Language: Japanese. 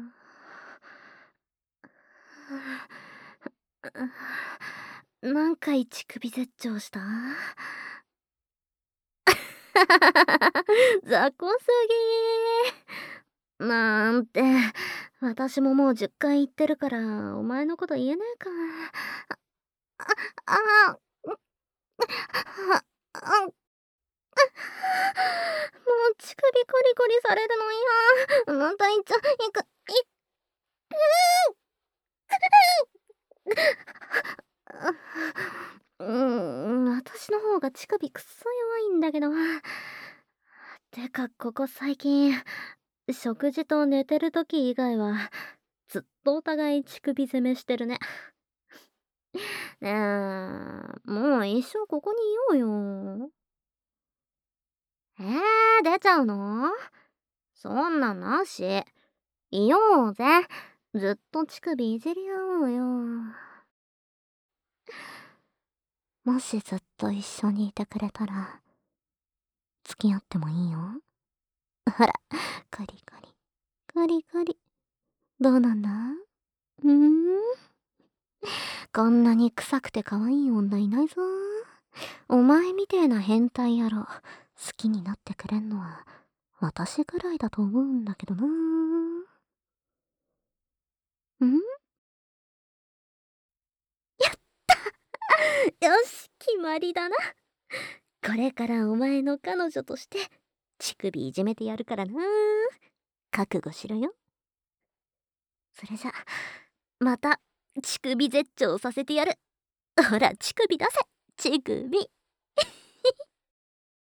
何回乳首絶頂した？雑魚すぎー。なんて、私ももう10回言ってるから、お前のこと言えねえか。あ、あ、あ、あ、もう乳首コリコリされるの嫌。またいっちゃ、いく、い私の方が乳首くっそ弱いんだけど。てか、ここ最近、食事と寝てる時以外は、ずっとお互い乳首攻めしてるね。ねえ、もう一生ここにいようよ。出ちゃうの？そんなんなし。いようぜ。ずっと乳首いじり合おうよ。もしずっと一緒にいてくれたら、付き合ってもいいよ。ほら、カリカリ、カリカリ。どうなんだ？こんなに臭くて可愛い女いないぞ。お前みてえな変態野郎、好きになってくれんのは、私ぐらいだと思うんだけどな。よし、決まりだな。これからお前の彼女として、乳首いじめてやるからな。覚悟しろよ。それじゃ、また、乳首絶頂させてやる。ほら、乳首出せ。乳首。